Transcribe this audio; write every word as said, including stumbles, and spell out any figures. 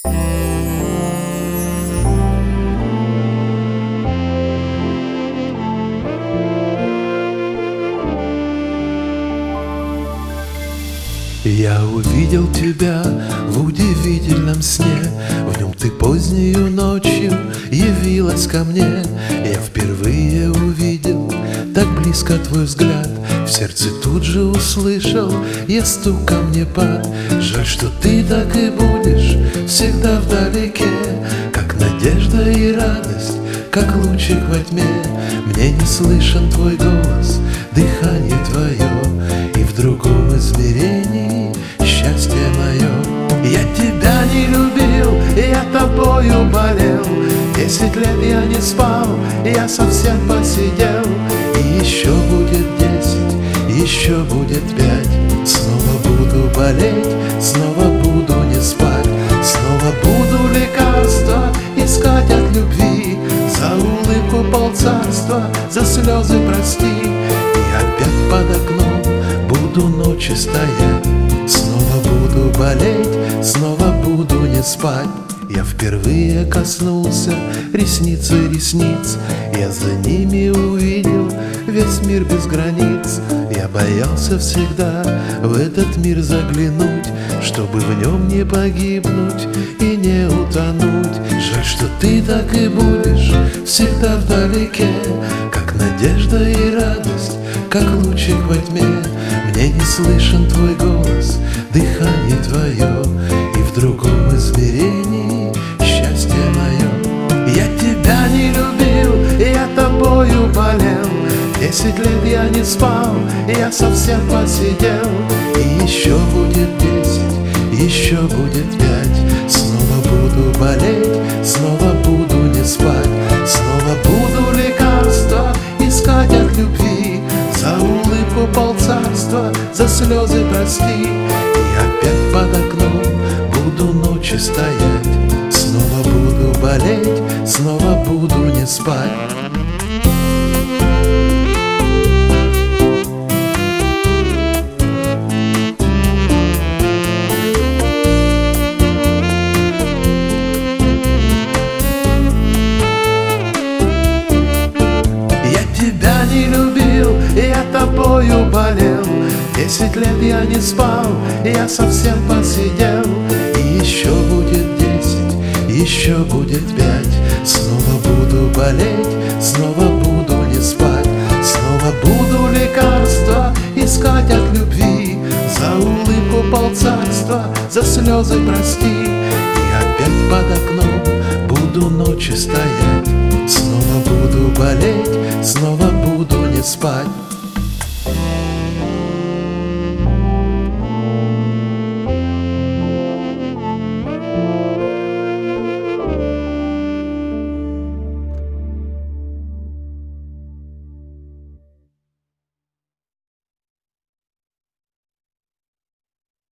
Я увидел тебя в удивительном сне. В нем ты позднею ночью явилась ко мне. Я впервые увидел так близко твой взгляд. В сердце тут же услышал я стук ко мне под. Жаль, что ты так и будешь всегда вдалеке, как надежда и радость, как лучик во тьме. Мне не слышен твой голос, дыхание твое, и в другом измерении счастье мое. Я тебя не любил, я тобою болел. Десять лет я не спал, я совсем посидел. И еще будет десять, еще будет пять. Снова буду болеть, снова буду не спать. Снова буду лекарства искать от любви. За улыбку полцарства, за слезы прости. И опять под окном буду ночи стоять. Снова буду болеть, снова буду не спать. Я впервые коснулся ресницы ресниц. Я за ними увидел весь мир без границ. Я боялся всегда в этот мир заглянуть, чтобы в нем не погибнуть и не утонуть. Жаль, что ты так и будешь всегда вдалеке, как надежда и радость, как лучик во тьме. Мне не слышен твой голос, дыхание твое, и в другом измерении счастье мое. Я тебя не любил, я тобою болел. Десять лет я не спал, я совсем посидел. И еще будет десять, еще будет пять. Снова буду болеть, снова буду не спать. Снова буду лекарства искать от любви. За улыбку полцарства, за слезы прости. И опять под окном буду ночи стоять. Снова буду болеть, снова буду не спать. Тебя не любил, я тобою болел. Десять лет я не спал, я совсем посидел. И еще будет десять, еще будет пять. Снова буду болеть, снова буду не спать. Снова буду лекарства искать от любви. За улыбку полцарства, за слезы прости. И опять под окном буду ночи стоять. Снова буду болеть, снова буду не спать.